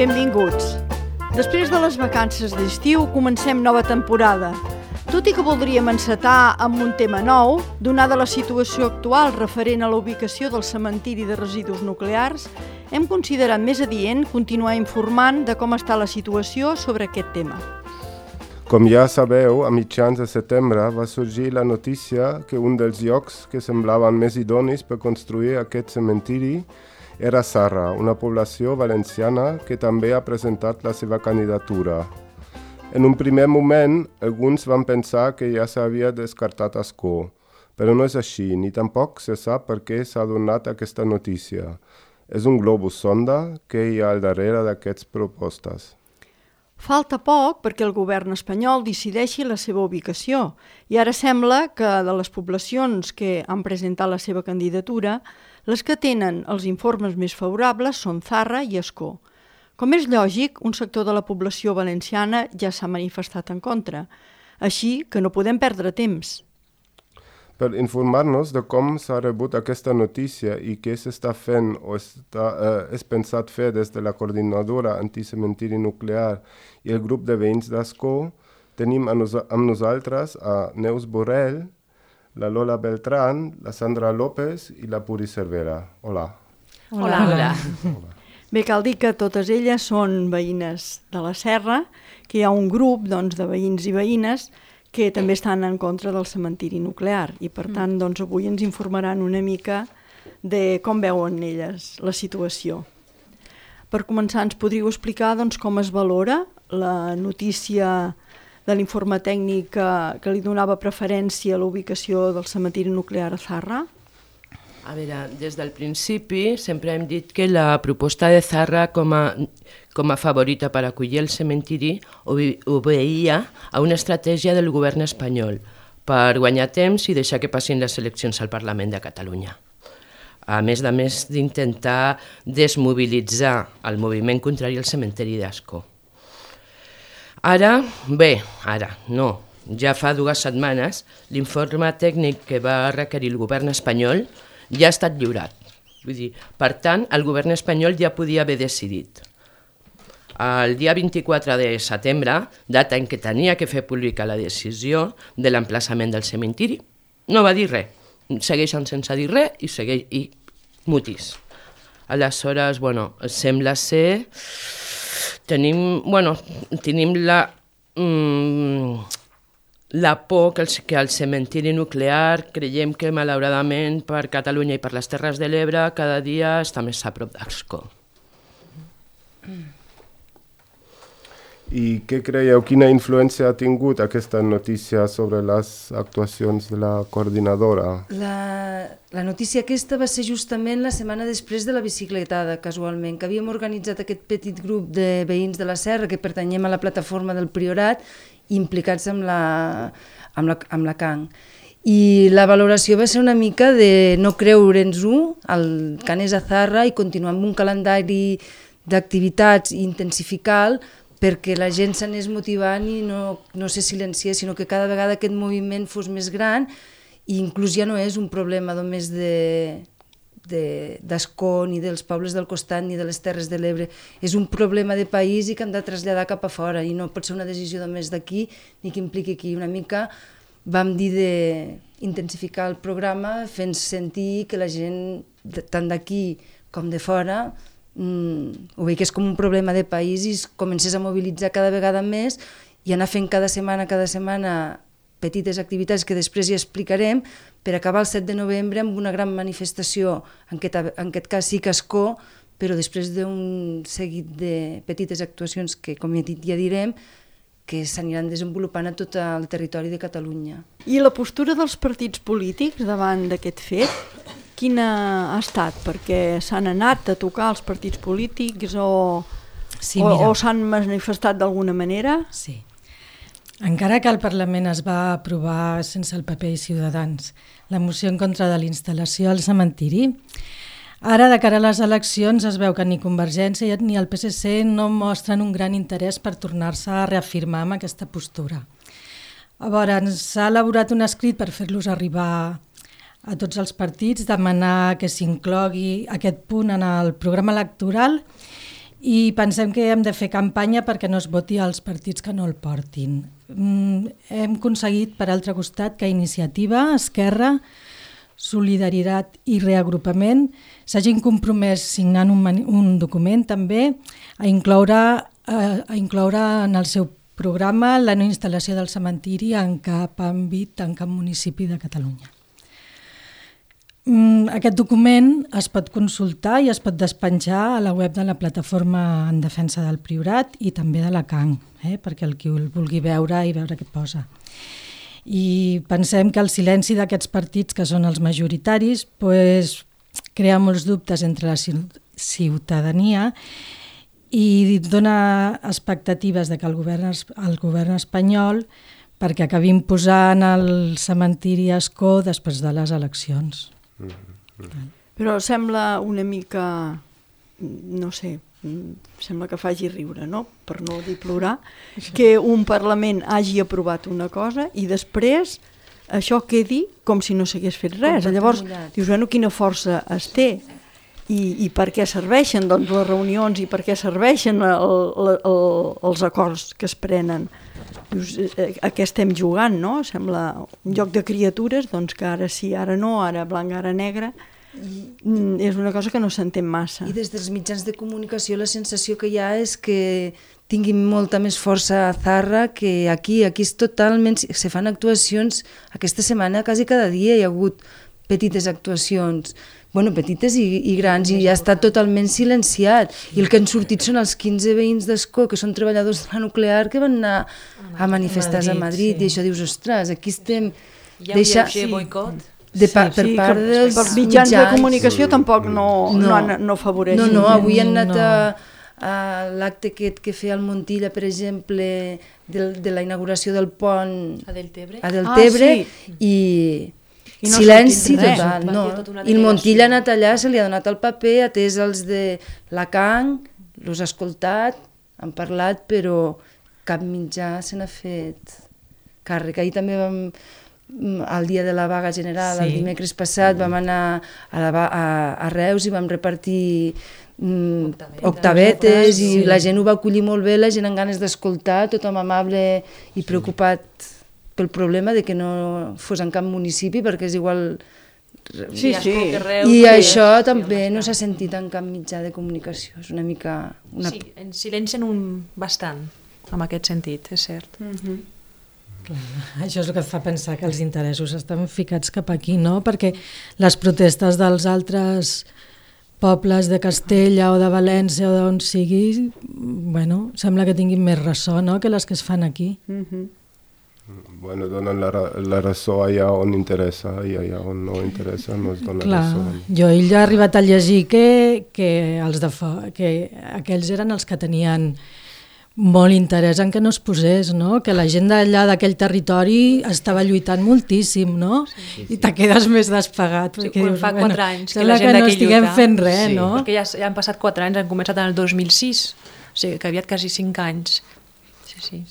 Benvinguts. Després de les vacances d'estiu comencem nova temporada. Tot i que voldríem encetar amb un tema nou, donada la situació actual referent a la ubicació del cementiri de residus nuclears, hem considerat més adient continuar informant de com està la situació sobre aquest tema. Com ja sabeu, a mitjans de setembre va sorgir la notícia que un dels llocs que semblaven més idonis per construir aquest cementiri era Zarra, una població valenciana que també ha presentat la seva candidatura. En un primer moment, alguns van pensar que ja s'havia descartat Ascó, però no és així, ni tampoc se sap per què s'ha donat aquesta notícia. És un globus sonda que hi ha al darrere d'aquestes propostes. Falta poc perquè el govern espanyol decideixi la seva ubicació i ara sembla que de les poblacions que han presentat la seva candidatura, les que tenen els informes més favorables són Zarra i Ascó. Com és lògic, un sector de la població valenciana ja s'ha manifestat en contra, així que no podem perdre temps. Per informar-nos de com s'ha rebut aquesta notícia i què s'està fent o és pensat fer des de la coordinadora anticementiri nuclear i el grup de veïns d'Ascó, tenim amb nosaltres a Neus Borrell, la Lola Beltrán, la Sandra López i la Puri Cervera. Hola. Hola. Bé, cal dir que totes elles són veïnes de la Serra, que hi ha un grup de veïns i veïnes que també estan en contra del cementiri nuclear i per tant avui ens informaran una mica de com veuen elles la situació. Per començar, ens podríeu explicar com es valora la notícia de l'informe tècnic que li donava preferència a la ubicació del cementiri nuclear a Zarra? A veure, des del principi sempre hem dit que la proposta de Zarra com a favorita per acollir el cementiri obeïa a una estratègia del govern espanyol per guanyar temps i deixar que passin les eleccions al Parlament de Catalunya. A més d'intentar desmobilitzar el moviment contrari al cementiri d'Ascó. Ara no. Ja fa 2 setmanes l'informe tècnic que va requerir el govern espanyol ja ha estat lliurat. Vull dir, per tant, el govern espanyol ja podia haver decidit. El dia 24 de setembre, data en què tenia que fer pública la decisió de l'emplaçament del cementiri, no va dir res. Segueixen sense dir res i mutis. Aleshores, sembla ser... Tenim la por que el cementiri nuclear creiem que malauradament per Catalunya i per les Terres de l'Ebre cada dia està més a prop d'Ascó. I què creieu? Quina influència ha tingut aquesta notícia sobre les actuacions de la coordinadora? La notícia aquesta va ser justament la setmana després de la bicicletada, casualment, que havíem organitzat aquest petit grup de veïns de la Serra que pertanyem a la plataforma del Priorat implicats amb la CAN. I la valoració va ser una mica de no creure'ns-ho, el CAN és a Zarra, i continuar amb un calendari d'activitats intensificant perquè la gent s'anés motivant i no se silenciés, sinó que cada vegada aquest moviment fos més gran i inclús ja no és un problema només d'Ascó ni dels pobles del costat ni de les Terres de l'Ebre. És un problema de país i que hem de traslladar cap a fora i no pot ser una decisió només d'aquí ni que impliqui aquí. Una mica vam dir d'intensificar el programa fent sentir que la gent tant d'aquí com de fora ho veig que és com un problema de país i es comencés a mobilitzar cada vegada més i anar fent cada setmana petites activitats que després ja explicarem per acabar el 7 de novembre amb una gran manifestació, en aquest cas sí que Ascó, però després d'un seguit de petites actuacions que, com he dit, ja direm, que s'aniran desenvolupant a tot el territori de Catalunya. I la postura dels partits polítics davant d'aquest fet? Quina ha estat? Perquè s'han anat a tocar els partits polítics o s'han manifestat d'alguna manera? Sí. Encara que el Parlament es va aprovar sense el PP i Ciutadans la moció en contra de l'instal·lació al cementiri, ara de cara a les eleccions es veu que ni Convergència ni el PSC no mostren un gran interès per tornar-se a reafirmar amb aquesta postura. Llavors, s'ha elaborat un escrit per fer-los arribar a tots els partits, demanar que s'inclogui aquest punt en el programa electoral i pensem que hem de fer campanya perquè no es voti als partits que no el portin. Hem aconseguit, per altre costat, que Iniciativa, Esquerra, Solidaritat i Reagrupament s'hagin compromès signant un document també a incloure en el seu programa la no instal·lació del cementiri en cap àmbit, en cap municipi de Catalunya. Aquest document es pot consultar i es pot despenjar a la web de la Plataforma en Defensa del Priorat i també de la CAN, perquè el qui el vulgui veure i veure què posa. I pensem que el silenci d'aquests partits, que són els majoritaris, crea molts dubtes entre la ciutadania i dona expectatives de que el govern espanyol perquè acabi imposant el cementiri a Ascó després de les eleccions. Però sembla una mica, no sé, sembla que faci riure, no? Per no dir plorar, que un Parlament hagi aprovat una cosa i després això quedi com si no s'hagués fet res. Llavors dius, bueno, quina força es té i per què serveixen doncs, les reunions i per què serveixen els acords que es prenen. Dius, a què estem jugant, no? Sembla un joc de criatures, doncs que ara sí, ara no, ara blanc, ara negre. És una cosa que no s'entén massa. I des dels mitjans de comunicació la sensació que hi ha és que tinguin molta més força a Zarra que aquí. Aquí és totalment... Se fan actuacions aquesta setmana, quasi cada dia hi ha hagut petites actuacions, bueno, petites i grans, i ja està totalment silenciat. I el que han sortit són els 15 veïns d'Ascó, que són treballadors de la nuclear, que van anar a manifestar-se a Madrid, i això dius, ostres, aquí estem... Hi ha un lleuger boicot. Per part dels mitjans de comunicació tampoc no favoreixen. No, avui han anat a l'acte que feia el Montilla, per exemple, de la inauguració del pont a Deltebre, i silenci total. I el Montilla ha anat allà, se li ha donat el paper, atès els de la CAN, l'us escoltat, han parlat, però cap mitjà se n'ha fet càrrec. Ahir també vam... El dia de la vaga general, el dimecres passat, vam anar a Reus i vam repartir octavetes i la gent ho va acollir molt bé, la gent amb ganes d'escoltar, tothom amable i preocupat pel problema de que no fos en cap municipi, perquè és igual... Sí. I això també no s'ha sentit en cap mitjà de comunicació, és una mica... Sí, en silencien bastant, en aquest sentit, és cert. Clar, això és el que et fa pensar que els interessos estan ficats cap aquí, no? Perquè les protestes dels altres pobles de Castella o de València o d'on sigui, bueno, sembla que tinguin més ressò, no?, que les que es fan aquí. Bueno, donen la raó allà on interessa i allà on no interessa no es dona raó. Jo he arribat a llegir que aquells eren els que tenien molt interès en que no es posés, no? Que la gent d'allà d'aquell territori estava lluitant moltíssim, no? Sí. I te quedes més despegat. Sí, quan fa 4 anys que la gent d'aquí lluita. Que no estiguem fent res, no? Perquè ja han passat 4 anys, han començat en el 2006, o sigui que aviat quasi 5 anys. Sí.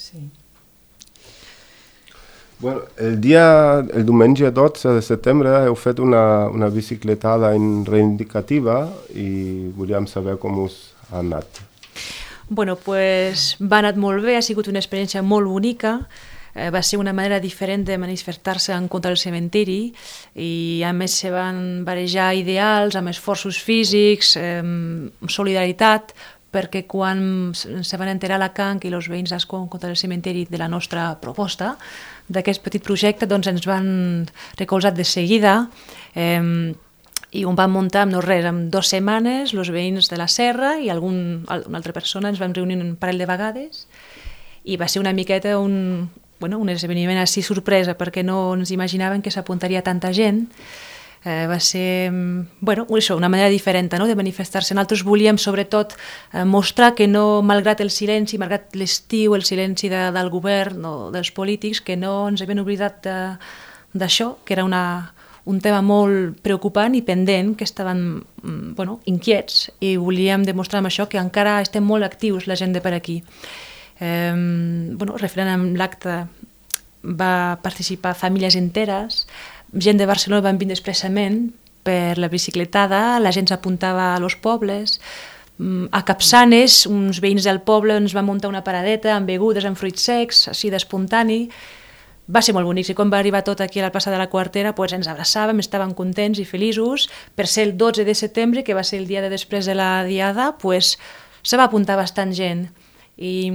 Bueno, el diumenge 12 de setembre heu fet una bicicletada reivindicativa i volíem saber com us ha anat. Bueno, pues va anat molt bé, ha sigut una experiència molt bonica, va ser una manera diferent de manifestar-se en contra del cementiri i a més se van barejar ideals amb esforços físics, solidaritat, perquè quan se van enterar a la CAN i els veïns d'Ascó en contra del cementiri de la nostra proposta, d'aquest petit projecte, doncs ens van recolzar de seguida i on vam muntar amb 2 setmanes, els veïns de la Serra i una altra persona, ens vam reunir un parell de vegades i va ser una miqueta un esdeveniment així sorpresa perquè no ens imaginaven que s'apuntaria tanta gent. Va ser una manera diferent, no?, de manifestar-se. Nosaltres volíem sobretot mostrar que no, malgrat el silenci, malgrat l'estiu, el silenci del govern o dels polítics, que no ens havien oblidat d'això, que era un tema molt preocupant i pendent, que estaven inquiets i volíem demostrar amb això que encara estem molt actius la gent de per aquí. Referent amb l'acte va participar famílies enteres, gent de Barcelona van vindre expressament per la bicicletada, la gent s'apuntava a los pobles, A Capçanes, uns veïns del poble ens van muntar una paradeta amb begudes, amb fruits secs, així d'espontani. Va ser molt bonic, i quan va arribar tot aquí a la plaça de la Quartera ens abraçàvem, estàvem contents i feliços. Per ser el 12 de setembre, que va ser el dia de després de la diada, se va apuntar bastant gent. I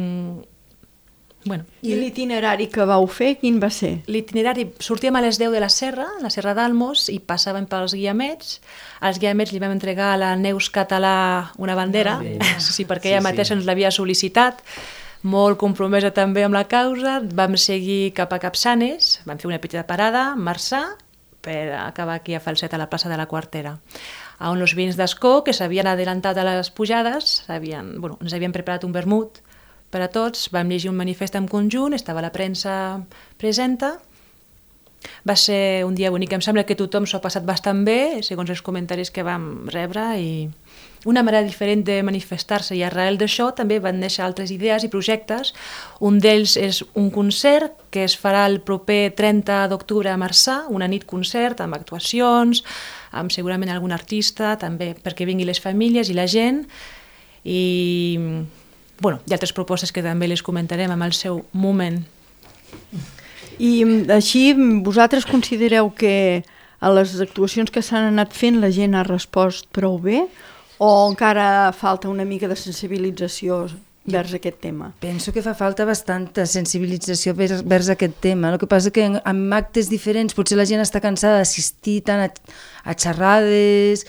l'itinerari que vau fer, quin va ser? L'itinerari, sortíem a les 10 de la Serra d'Almos, i passàvem pels guiamets. Als guiamets li vam entregar a la Neus Català una bandera, perquè ella mateixa ens l'havia sol·licitat, molt compromesa també amb la causa. Vam seguir cap a Capçanes, vam fer una petita parada, Marçà, per acabar aquí a Falset, a la plaça de la Quartera, on els veïns d'Ascó, que s'havien adelantat a les pujades, ens havien preparat un vermut per a tots, vam llegir un manifest en conjunt, estava la premsa presenta. Va ser un dia bonic, em sembla que tothom s'ho ha passat bastant bé, segons els comentaris que vam rebre, i una manera diferent de manifestar-se, i arrel d'això també van néixer altres idees i projectes. Un d'ells és un concert que es farà el proper 30 d'octubre a Marçà, una nit concert amb actuacions, amb segurament algun artista, també perquè vinguin les famílies i la gent, i hi ha altres propostes que també les comentarem en el seu moment. I així, vosaltres considereu que a les actuacions que s'han anat fent la gent ha respost prou bé, o encara falta una mica de sensibilització vers aquest tema? Penso que fa falta bastanta sensibilització vers aquest tema. El que passa que amb actes diferents potser la gent està cansada d'assistir tant a xerrades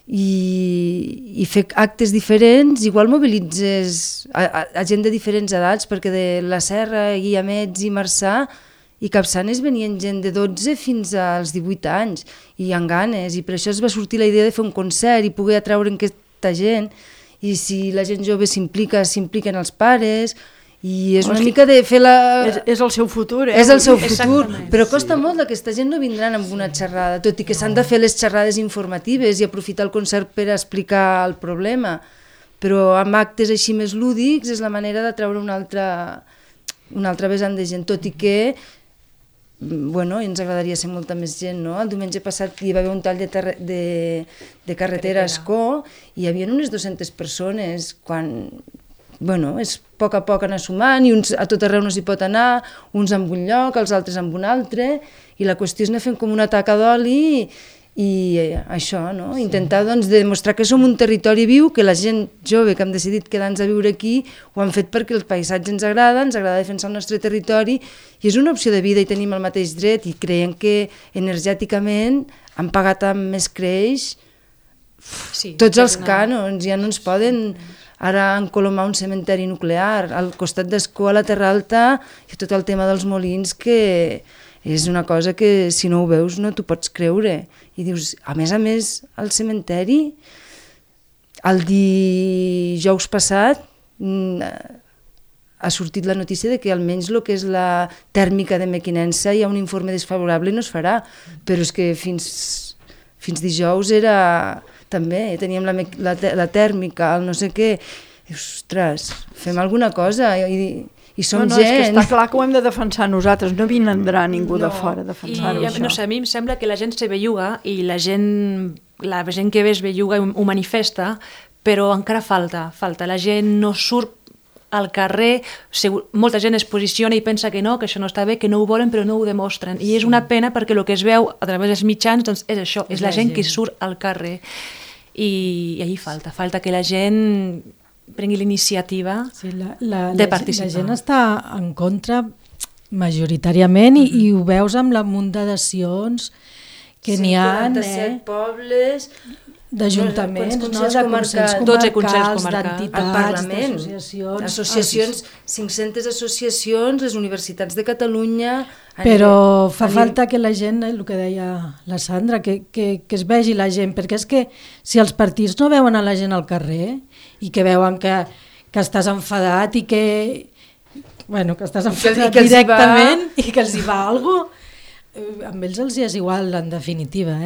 i fer actes diferents. Igual mobilitzes a gent de diferents edats, perquè de la Serra, Guiamets i Marçà i Capçanes venien gent de 12 fins als 18 anys i amb ganes, i per això es va sortir la idea de fer un concert i poder atraure aquesta gent. I si la gent jove s'impliquen els pares, i és una mica de fer la... És el seu futur, És el seu futur, però costa molt, aquesta gent no vindran amb una xerrada, tot i que s'han de fer les xerrades informatives i aprofitar el concert per explicar el problema, però amb actes així més lúdics és la manera de treure un altre vessant de gent, tot i que ens agradaria ser molta més gent, no? El diumenge passat hi va haver un tall de carretera a Ascó i hi havia unes 200 persones, quan és a poc anar sumant, i a tot arreu no s'hi pot anar, uns en un lloc, els altres en un altre, i la qüestió és anar fent com una taca d'oli i això, no? Intentar demostrar que som un territori viu, que la gent jove que hem decidit quedar-nos a viure aquí ho han fet perquè el paisatge ens agrada defensar el nostre territori, i és una opció de vida i tenim el mateix dret, i creiem que energèticament han pagat amb més creix tots els cànons, ja no ens poden ara encolomar un cementeri nuclear al costat d'Ascó, a la Terra Alta, i tot el tema dels molins, que és una cosa que si no ho veus no t'ho pots creure. I dius, a més, al cementeri, el dijous passat ha sortit la notícia de que almenys el que és la tèrmica de Mequinensa hi ha un informe desfavorable i no es farà, però és que fins dijous era... també teníem la tèrmica, el no sé què, i, ostres, fem alguna cosa, i som gent. És que està clar que ho hem de defensar nosaltres, no vindrà ningú de fora a defensar-ho, això. No sé, a mi em sembla que la gent se belluga, i la gent que ve es belluga i ho manifesta, però encara falta, la gent no surt al carrer, molta gent es posiciona i pensa que no, que això no està bé, que no ho volen però no ho demostren, i és una pena perquè el que es veu a través dels mitjans és això, és la gent que surt al carrer, i allí falta que la gent prengui l'iniciativa de participar. La gent està en contra majoritàriament, i ho veus amb la munt d'adhesions que n'hi ha, 47 pobles, d'ajuntaments, de consells comarcals, d'entitats, al Parlament, associacions, 500 associacions, les universitats de Catalunya... Però fa falta que la gent, el que deia la Sandra, que es vegi la gent, perquè és que si els partits no veuen a la gent al carrer i que veuen que estàs enfadat i que estàs enfadat directament i que els hi va alguna cosa, amb ells els hi és igual, en definitiva,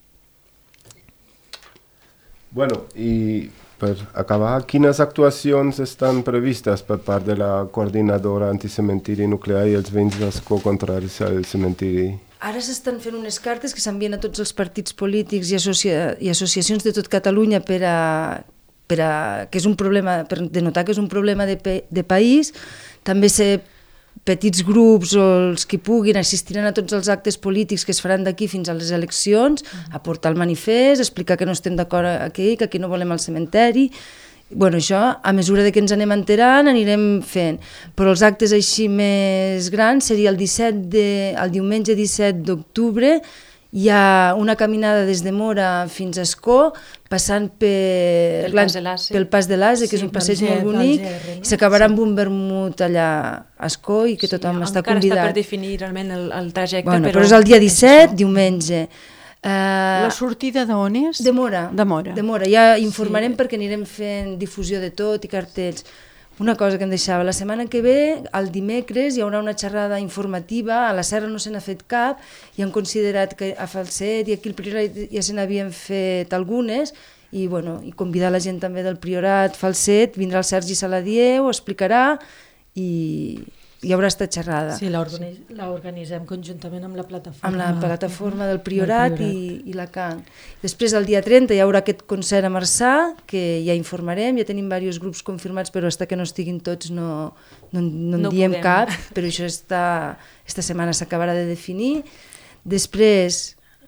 Bueno, i per acabar, quines actuacions estan previstes per part de la coordinadora anticementiri nuclear i els veïns d'Ascó contraris al cementiri? Ara s'estan fent unes cartes que s'envien a tots els partits polítics i associacions de tot Catalunya per a que és un problema, per denotar que és un problema de país, també ser petits grups o els que puguin assistiran a tots els actes polítics que es faran d'aquí fins a les eleccions, aportar el manifest, explicar que no estem d'acord aquí, que aquí no volem el cementeri. Bueno, això, a mesura de que ens anem enterant, anirem fent. Però els actes així més grans seria el diumenge 17 d'octubre. Hi ha una caminada des de Mora fins a Escó, passant pel Pas de l'Ase, que és un passeig molt bonic, i s'acabarà amb un vermut allà a Escó i que tothom està convidat. Encara està per definir realment el trajecte. Bueno, però és el dia 17, diumenge. La sortida d'on és? De Mora. De Mora. Ja informarem perquè anirem fent difusió de tot i cartells. Una cosa que em deixava, la setmana que ve, el dimecres, hi haurà una xerrada informativa, a la Serra no se n'ha fet cap, i han considerat que a Falset i aquí al Priorat ja se n'havien fet algunes, i convidar la gent també del Priorat, Falset, vindrà el Sergi Saladier, ho explicarà, i hi haurà esta xerrada. Sí, l'organitzem conjuntament amb la plataforma. Amb la plataforma del Priorat i la CAN. Després, el dia 30, hi haurà aquest concert a Marçà, que ja informarem, ja tenim diversos grups confirmats, però fins que no estiguin tots no en diem cap, però això esta setmana s'acabarà de definir. Després,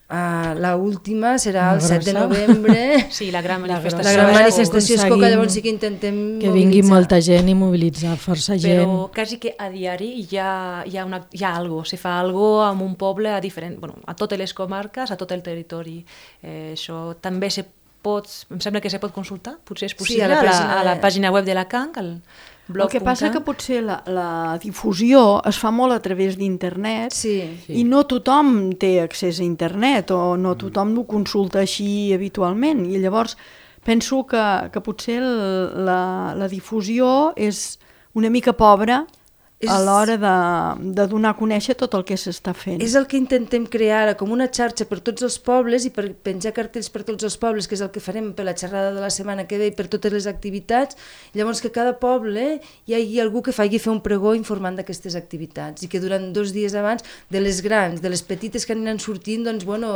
l'última serà el 7 de novembre. Sí, la gran manifestació. La gran manifestació és que llavors sí que intentem que vingui molta gent i mobilitzar força gent. Però quasi que a diari hi ha algo, se fa algo en un poble a totes les comarques, a tot el territori. Això també em sembla que se pot consultar, potser és possible, a la pàgina web de la CANC, el que passa que potser la difusió es fa molt a través d'internet i no tothom té accés a internet o no tothom ho consulta així habitualment, i llavors penso que potser la difusió és una mica pobra a l'hora de donar a conèixer tot el que s'està fent. És el que intentem crear ara, com una xarxa per tots els pobles i per penjar cartells per tots els pobles, que és el que farem per la xerrada de la setmana que ve i per totes les activitats. Llavors que cada poble hi hagi algú que faci fer un pregó informant d'aquestes activitats i que durant 2 dies abans, de les grans, de les petites que aniran sortint,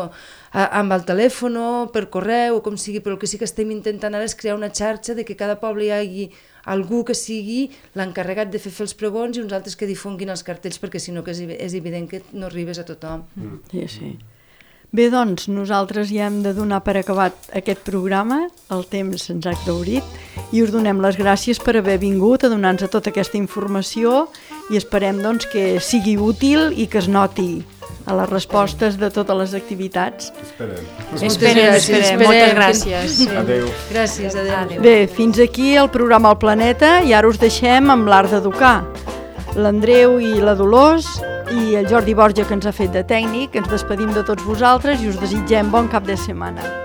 amb el telèfon o per correu o com sigui, però el que sí que estem intentant ara és crear una xarxa de que cada poble hi hagi algú que sigui l'encarregat de fer els pregons i uns altres que difonguin els cartells, perquè si no que és evident que no arribes a tothom. Sí. Bé, doncs, nosaltres ja hem de donar per acabat aquest programa, el temps se'ns ha exhaurit, i us donem les gràcies per haver vingut a donar-nos tota aquesta informació i esperem que sigui útil i que es noti a les respostes de totes les activitats. Esperem. Moltes gràcies. Adéu. Gràcies, adéu. Bé, fins aquí el programa El Planeta i ara us deixem amb l'Art d'Educar. L'Andreu i la Dolors i el Jordi Borja, que ens ha fet de tècnic, ens despedim de tots vosaltres i us desitgem bon cap de setmana.